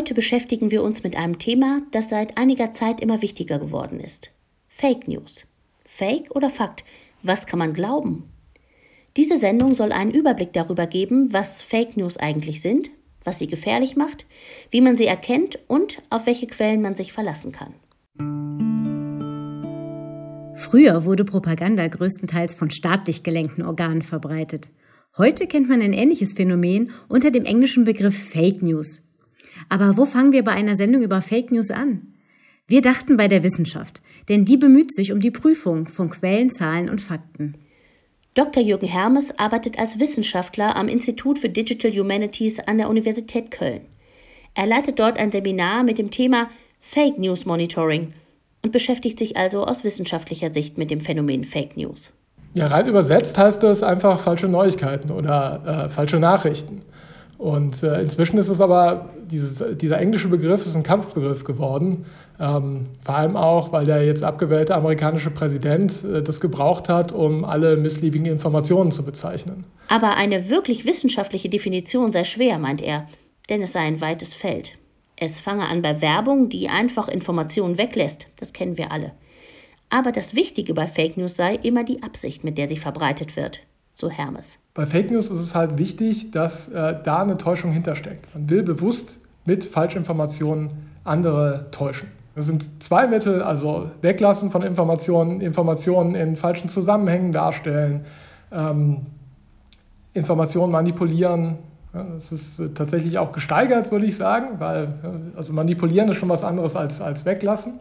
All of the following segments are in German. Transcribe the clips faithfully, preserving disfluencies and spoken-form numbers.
Heute beschäftigen wir uns mit einem Thema, das seit einiger Zeit immer wichtiger geworden ist. Fake News. Fake oder Fakt? Was kann man glauben? Diese Sendung soll einen Überblick darüber geben, was Fake News eigentlich sind, was sie gefährlich macht, wie man sie erkennt und auf welche Quellen man sich verlassen kann. Früher wurde Propaganda größtenteils von staatlich gelenkten Organen verbreitet. Heute kennt man ein ähnliches Phänomen unter dem englischen Begriff Fake News. Aber wo fangen wir bei einer Sendung über Fake News an? Wir dachten bei der Wissenschaft, denn die bemüht sich um die Prüfung von Quellen, Zahlen und Fakten. Doktor Jürgen Hermes arbeitet als Wissenschaftler am Institut für Digital Humanities an der Universität Köln. Er leitet dort ein Seminar mit dem Thema Fake News Monitoring und beschäftigt sich also aus wissenschaftlicher Sicht mit dem Phänomen Fake News. Ja, rein übersetzt heißt das einfach falsche Neuigkeiten oder äh, falsche Nachrichten. Und äh, inzwischen ist es aber, dieses, dieser englische Begriff ist ein Kampfbegriff geworden. Ähm, vor allem auch, weil der jetzt abgewählte amerikanische Präsident äh, das gebraucht hat, um alle missliebigen Informationen zu bezeichnen. Aber eine wirklich wissenschaftliche Definition sei schwer, meint er, denn es sei ein weites Feld. Es fange an bei Werbung, die einfach Informationen weglässt. Das kennen wir alle. Aber das Wichtige bei Fake News sei immer die Absicht, mit der sie verbreitet wird, so Hermes. Bei Fake News ist es halt wichtig, dass äh, da eine Täuschung hintersteckt. Man will bewusst mit Falschinformationen andere täuschen. Das sind zwei Mittel, also Weglassen von Informationen, Informationen in falschen Zusammenhängen darstellen, ähm, Informationen manipulieren. Ja, das ist äh, tatsächlich auch gesteigert, würde ich sagen, weil äh, also manipulieren ist schon was anderes als, als weglassen.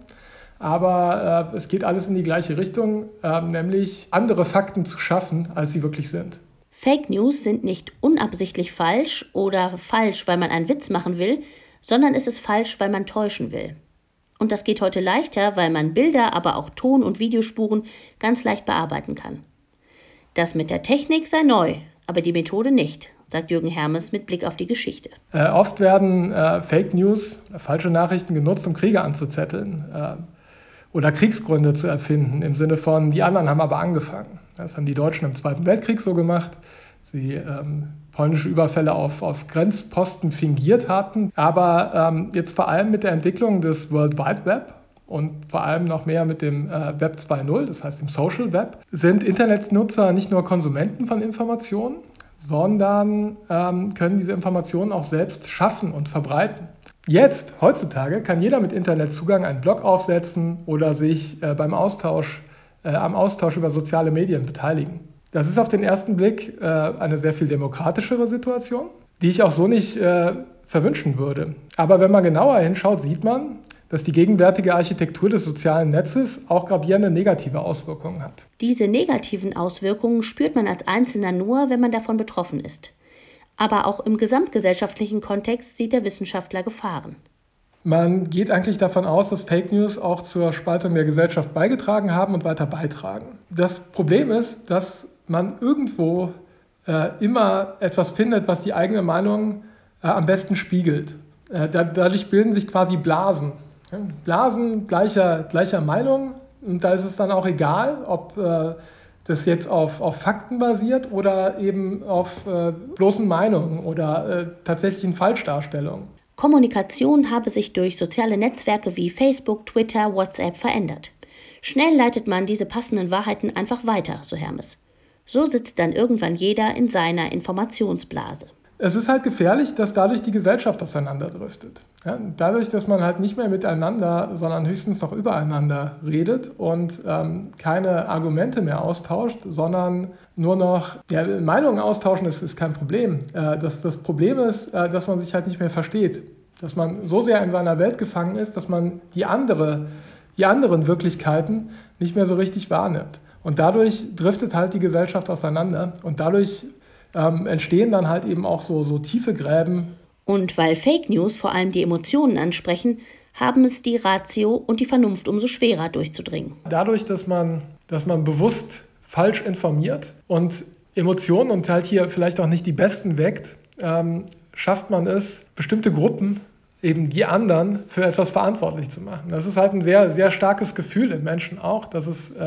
Aber äh, es geht alles in die gleiche Richtung, äh, nämlich andere Fakten zu schaffen, als sie wirklich sind. Fake News sind nicht unabsichtlich falsch oder falsch, weil man einen Witz machen will, sondern es ist falsch, weil man täuschen will. Und das geht heute leichter, weil man Bilder, aber auch Ton- und Videospuren ganz leicht bearbeiten kann. Das mit der Technik sei neu, aber die Methode nicht, sagt Jürgen Hermes mit Blick auf die Geschichte. Äh, oft werden äh, Fake News, falsche Nachrichten genutzt, um Kriege anzuzetteln. Äh, Oder Kriegsgründe zu erfinden, im Sinne von, die anderen haben aber angefangen. Das haben die Deutschen im Zweiten Weltkrieg so gemacht. Sie ähm, polnische Überfälle auf, auf Grenzposten fingiert hatten. Aber ähm, jetzt vor allem mit der Entwicklung des World Wide Web und vor allem noch mehr mit dem äh, Web zwei Punkt null, das heißt dem Social Web, sind Internetnutzer nicht nur Konsumenten von Informationen, sondern ähm, können diese Informationen auch selbst schaffen und verbreiten. Jetzt, heutzutage, kann jeder mit Internetzugang einen Blog aufsetzen oder sich äh, beim Austausch, äh, am Austausch über soziale Medien beteiligen. Das ist auf den ersten Blick äh, eine sehr viel demokratischere Situation, die ich auch so nicht äh, verwünschen würde. Aber wenn man genauer hinschaut, sieht man, dass die gegenwärtige Architektur des sozialen Netzes auch gravierende negative Auswirkungen hat. Diese negativen Auswirkungen spürt man als Einzelner nur, wenn man davon betroffen ist. Aber auch im gesamtgesellschaftlichen Kontext sieht der Wissenschaftler Gefahren. Man geht eigentlich davon aus, dass Fake News auch zur Spaltung der Gesellschaft beigetragen haben und weiter beitragen. Das Problem ist, dass man irgendwo äh, immer etwas findet, was die eigene Meinung äh, am besten spiegelt. Äh, da, dadurch bilden sich quasi Blasen. Ja, Blasen gleicher, gleicher Meinung. Und da ist es dann auch egal, ob äh, das jetzt auf, auf Fakten basiert oder eben auf äh, bloßen Meinungen oder äh, tatsächlichen Falschdarstellungen. Kommunikation habe sich durch soziale Netzwerke wie Facebook, Twitter, WhatsApp verändert. Schnell leitet man diese passenden Wahrheiten einfach weiter, so Hermes. So sitzt dann irgendwann jeder in seiner Informationsblase. Es ist halt gefährlich, dass dadurch die Gesellschaft auseinanderdriftet. Ja, dadurch, dass man halt nicht mehr miteinander, sondern höchstens noch übereinander redet und ähm, keine Argumente mehr austauscht, sondern nur noch ja, Meinungen austauschen, das ist kein Problem. Äh, das, das Problem ist, äh, dass man sich halt nicht mehr versteht. Dass man so sehr in seiner Welt gefangen ist, dass man die, andere, die anderen Wirklichkeiten nicht mehr so richtig wahrnimmt. Und dadurch driftet halt die Gesellschaft auseinander und dadurch Ähm, entstehen dann halt eben auch so, so tiefe Gräben. Und weil Fake News vor allem die Emotionen ansprechen, haben es die Ratio und die Vernunft umso schwerer durchzudringen. Dadurch, dass man, dass man bewusst falsch informiert und Emotionen und halt hier vielleicht auch nicht die besten weckt, ähm, schafft man es, bestimmte Gruppen, eben die anderen, für etwas verantwortlich zu machen. Das ist halt ein sehr, sehr starkes Gefühl im Menschen auch, dass es äh,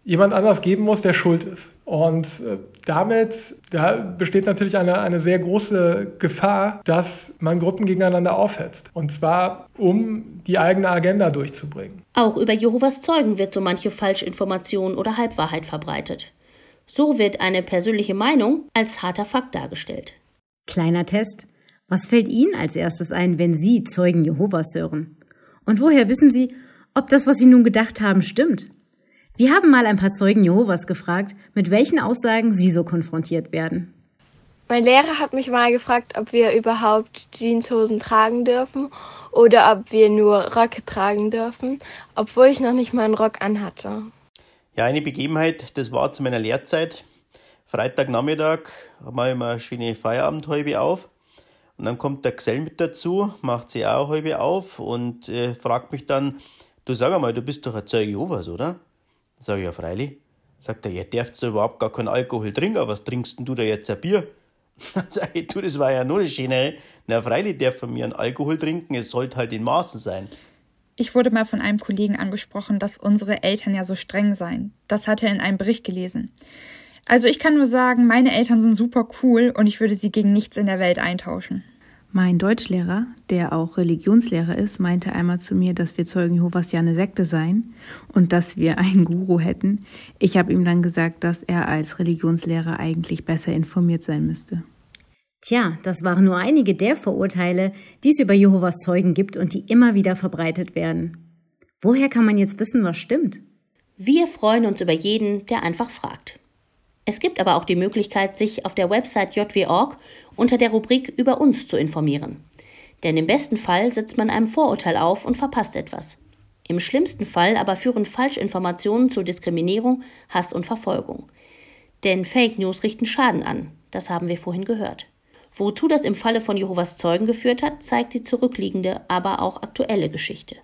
jemand anders geben muss, der schuld ist. Und äh, damit da besteht natürlich eine, eine sehr große Gefahr, dass man Gruppen gegeneinander aufhetzt. Und zwar, um die eigene Agenda durchzubringen. Auch über Jehovas Zeugen wird so manche Falschinformation oder Halbwahrheit verbreitet. So wird eine persönliche Meinung als harter Fakt dargestellt. Kleiner Test. Was fällt Ihnen als erstes ein, wenn Sie Zeugen Jehovas hören? Und woher wissen Sie, ob das, was Sie nun gedacht haben, stimmt? Wir haben mal ein paar Zeugen Jehovas gefragt, mit welchen Aussagen sie so konfrontiert werden. Mein Lehrer hat mich mal gefragt, ob wir überhaupt Jeanshosen tragen dürfen oder ob wir nur Röcke tragen dürfen, obwohl ich noch nicht mal einen Rock anhatte. Ja, eine Begebenheit, das war zu meiner Lehrzeit. Freitagnachmittag haben wir immer eine schöne Feierabendhalbe auf. Und dann kommt der Gesell mit dazu, macht sie auch halbe auf und äh, fragt mich dann, du sag einmal, du bist doch ein Zeuge Jehovas, oder? Sag ich, ja, freilich. Sagt er, ihr dürft ja überhaupt gar keinen Alkohol trinken, was trinkst denn du da jetzt ein Bier? Dann sag ich, du, das war ja nur das Schöne. Na, freilich darf von mir einen Alkohol trinken, es sollte halt in Maßen sein. Ich wurde mal von einem Kollegen angesprochen, dass unsere Eltern ja so streng seien. Das hat er in einem Bericht gelesen. Also ich kann nur sagen, meine Eltern sind super cool und ich würde sie gegen nichts in der Welt eintauschen. Mein Deutschlehrer, der auch Religionslehrer ist, meinte einmal zu mir, dass wir Zeugen Jehovas ja eine Sekte seien und dass wir einen Guru hätten. Ich habe ihm dann gesagt, dass er als Religionslehrer eigentlich besser informiert sein müsste. Tja, das waren nur einige der Vorurteile, die es über Jehovas Zeugen gibt und die immer wieder verbreitet werden. Woher kann man jetzt wissen, was stimmt? Wir freuen uns über jeden, der einfach fragt. Es gibt aber auch die Möglichkeit, sich auf der Website j w punkt org unter der Rubrik Über uns zu informieren. Denn im besten Fall setzt man einem Vorurteil auf und verpasst etwas. Im schlimmsten Fall aber führen Falschinformationen zu Diskriminierung, Hass und Verfolgung. Denn Fake News richten Schaden an, das haben wir vorhin gehört. Wozu das im Falle von Jehovas Zeugen geführt hat, zeigt die zurückliegende, aber auch aktuelle Geschichte.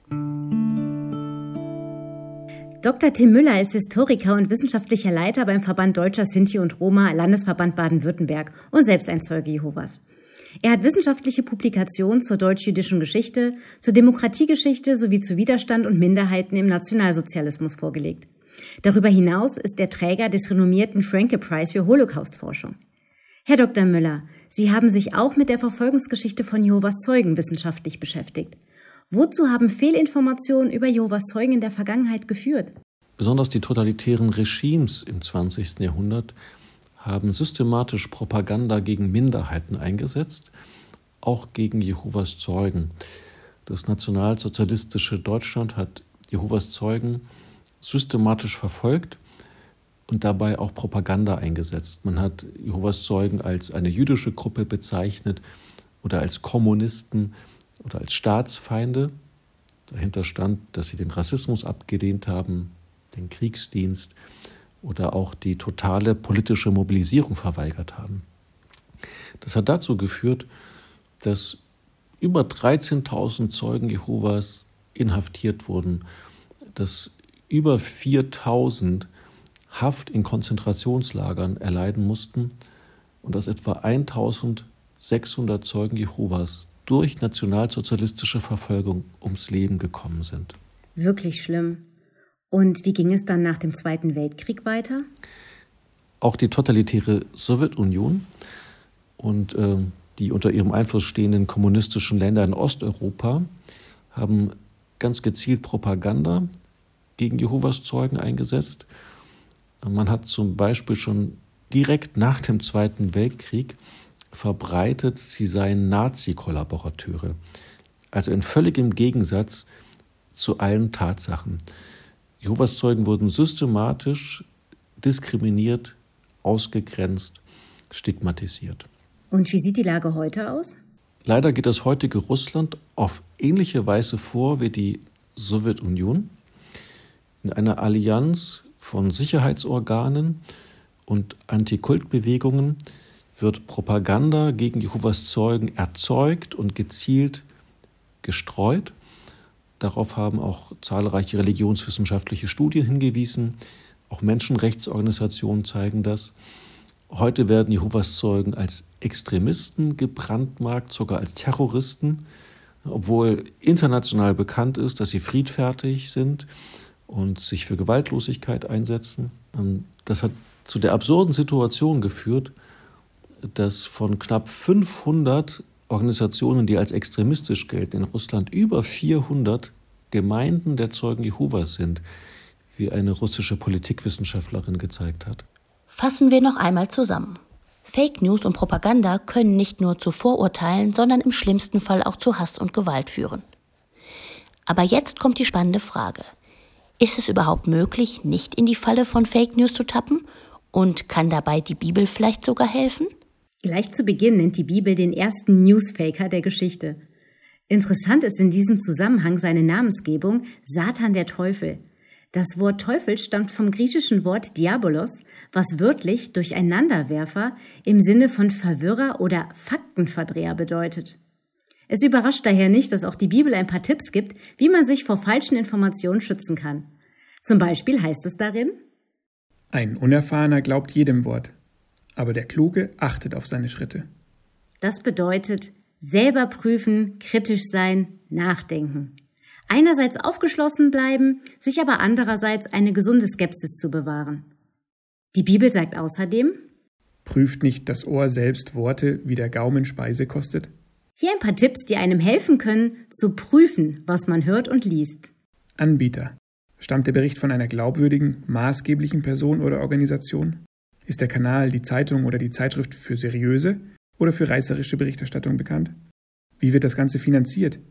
Doktor Tim Müller ist Historiker und wissenschaftlicher Leiter beim Verband Deutscher Sinti und Roma, Landesverband Baden-Württemberg und selbst ein Zeuge Jehovas. Er hat wissenschaftliche Publikationen zur deutsch-jüdischen Geschichte, zur Demokratiegeschichte sowie zu Widerstand und Minderheiten im Nationalsozialismus vorgelegt. Darüber hinaus ist er Träger des renommierten Franke-Preis für Holocaust-Forschung. Herr Doktor Müller, Sie haben sich auch mit der Verfolgungsgeschichte von Jehovas Zeugen wissenschaftlich beschäftigt. Wozu haben Fehlinformationen über Jehovas Zeugen in der Vergangenheit geführt? Besonders die totalitären Regimes im zwanzigsten Jahrhundert haben systematisch Propaganda gegen Minderheiten eingesetzt, auch gegen Jehovas Zeugen. Das nationalsozialistische Deutschland hat Jehovas Zeugen systematisch verfolgt und dabei auch Propaganda eingesetzt. Man hat Jehovas Zeugen als eine jüdische Gruppe bezeichnet oder als Kommunisten oder als Staatsfeinde. Dahinter stand, dass sie den Rassismus abgelehnt haben, den Kriegsdienst oder auch die totale politische Mobilisierung verweigert haben. Das hat dazu geführt, dass über dreizehntausend Zeugen Jehovas inhaftiert wurden, dass über viertausend Haft in Konzentrationslagern erleiden mussten und dass etwa eintausendsechshundert Zeugen Jehovas durch nationalsozialistische Verfolgung ums Leben gekommen sind. Wirklich schlimm. Und wie ging es dann nach dem Zweiten Weltkrieg weiter? Auch die totalitäre Sowjetunion und äh, die unter ihrem Einfluss stehenden kommunistischen Länder in Osteuropa haben ganz gezielt Propaganda gegen Jehovas Zeugen eingesetzt. Man hat zum Beispiel schon direkt nach dem Zweiten Weltkrieg verbreitet, sie seien Nazi-Kollaborateure. Also in völligem Gegensatz zu allen Tatsachen. Jehovas Zeugen wurden systematisch diskriminiert, ausgegrenzt, stigmatisiert. Und wie sieht die Lage heute aus? Leider geht das heutige Russland auf ähnliche Weise vor wie die Sowjetunion. In einer Allianz von Sicherheitsorganen und Antikultbewegungen wird Propaganda gegen Jehovas Zeugen erzeugt und gezielt gestreut. Darauf haben auch zahlreiche religionswissenschaftliche Studien hingewiesen. Auch Menschenrechtsorganisationen zeigen das. Heute werden Jehovas Zeugen als Extremisten gebrandmarkt, sogar als Terroristen, obwohl international bekannt ist, dass sie friedfertig sind und sich für Gewaltlosigkeit einsetzen. Das hat zu der absurden Situation geführt, dass von knapp fünfhundert Organisationen, die als extremistisch gelten, in Russland über vierhundert Gemeinden der Zeugen Jehovas sind, wie eine russische Politikwissenschaftlerin gezeigt hat. Fassen wir noch einmal zusammen. Fake News und Propaganda können nicht nur zu Vorurteilen, sondern im schlimmsten Fall auch zu Hass und Gewalt führen. Aber jetzt kommt die spannende Frage. Ist es überhaupt möglich, nicht in die Falle von Fake News zu tappen? Und kann dabei die Bibel vielleicht sogar helfen? Gleich zu Beginn nennt die Bibel den ersten Newsfaker der Geschichte. Interessant ist in diesem Zusammenhang seine Namensgebung Satan der Teufel. Das Wort Teufel stammt vom griechischen Wort Diabolos, was wörtlich Durcheinanderwerfer im Sinne von Verwirrer oder Faktenverdreher bedeutet. Es überrascht daher nicht, dass auch die Bibel ein paar Tipps gibt, wie man sich vor falschen Informationen schützen kann. Zum Beispiel heißt es darin: Ein Unerfahrener glaubt jedem Wort, aber der Kluge achtet auf seine Schritte. Das bedeutet, selber prüfen, kritisch sein, nachdenken. Einerseits aufgeschlossen bleiben, sich aber andererseits eine gesunde Skepsis zu bewahren. Die Bibel sagt außerdem: Prüft nicht das Ohr selbst Worte, wie der Gaumen Speise kostet? Hier ein paar Tipps, die einem helfen können, zu prüfen, was man hört und liest. Anbieter. Stammt der Bericht von einer glaubwürdigen, maßgeblichen Person oder Organisation? Ist der Kanal, die Zeitung oder die Zeitschrift für seriöse oder für reißerische Berichterstattung bekannt? Wie wird das Ganze finanziert?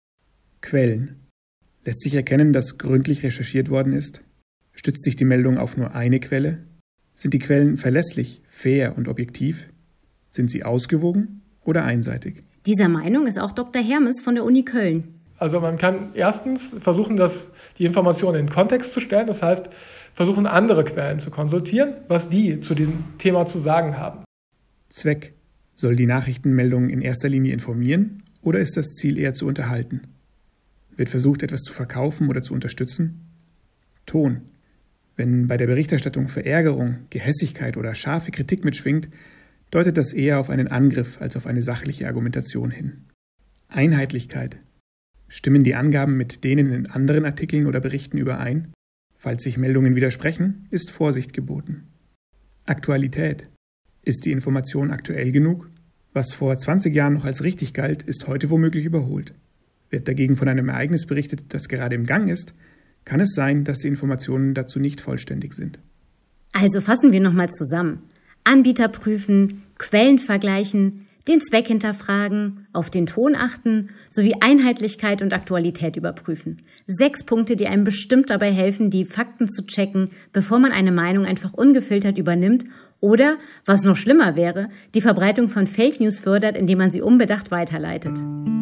Quellen. Lässt sich erkennen, dass gründlich recherchiert worden ist? Stützt sich die Meldung auf nur eine Quelle? Sind die Quellen verlässlich, fair und objektiv? Sind sie ausgewogen oder einseitig? Dieser Meinung ist auch Doktor Hermes von der Uni Köln. Also man kann erstens versuchen, das, die Informationen in den Kontext zu stellen. Das heißt, versuchen, andere Quellen zu konsultieren, was die zu dem Thema zu sagen haben. Zweck. Soll die Nachrichtenmeldung in erster Linie informieren oder ist das Ziel eher zu unterhalten? Wird versucht, etwas zu verkaufen oder zu unterstützen? Ton. Wenn bei der Berichterstattung Verärgerung, Gehässigkeit oder scharfe Kritik mitschwingt, deutet das eher auf einen Angriff als auf eine sachliche Argumentation hin. Einheitlichkeit. Stimmen die Angaben mit denen in anderen Artikeln oder Berichten überein? Falls sich Meldungen widersprechen, ist Vorsicht geboten. Aktualität. Ist die Information aktuell genug? Was vor zwanzig Jahren noch als richtig galt, ist heute womöglich überholt. Wird dagegen von einem Ereignis berichtet, das gerade im Gang ist, kann es sein, dass die Informationen dazu nicht vollständig sind. Also fassen wir nochmal zusammen. Anbieter prüfen, Quellen vergleichen, den Zweck hinterfragen, auf den Ton achten, sowie Einheitlichkeit und Aktualität überprüfen. Sechs Punkte, die einem bestimmt dabei helfen, die Fakten zu checken, bevor man eine Meinung einfach ungefiltert übernimmt oder, was noch schlimmer wäre, die Verbreitung von Fake News fördert, indem man sie unbedacht weiterleitet.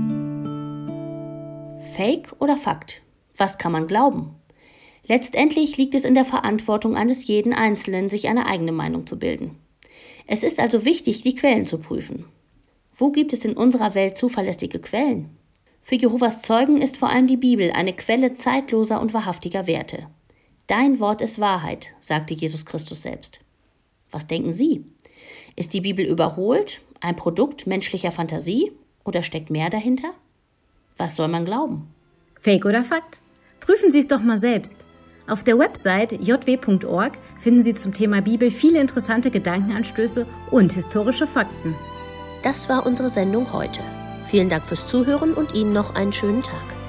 Fake oder Fakt? Was kann man glauben? Letztendlich liegt es in der Verantwortung eines jeden Einzelnen, sich eine eigene Meinung zu bilden. Es ist also wichtig, die Quellen zu prüfen. Wo gibt es in unserer Welt zuverlässige Quellen? Für Jehovas Zeugen ist vor allem die Bibel eine Quelle zeitloser und wahrhaftiger Werte. Dein Wort ist Wahrheit, sagte Jesus Christus selbst. Was denken Sie? Ist die Bibel überholt, ein Produkt menschlicher Fantasie oder steckt mehr dahinter? Was soll man glauben? Fake oder Fakt? Prüfen Sie es doch mal selbst. Auf der Website j w punkt org finden Sie zum Thema Bibel viele interessante Gedankenanstöße und historische Fakten. Das war unsere Sendung heute. Vielen Dank fürs Zuhören und Ihnen noch einen schönen Tag.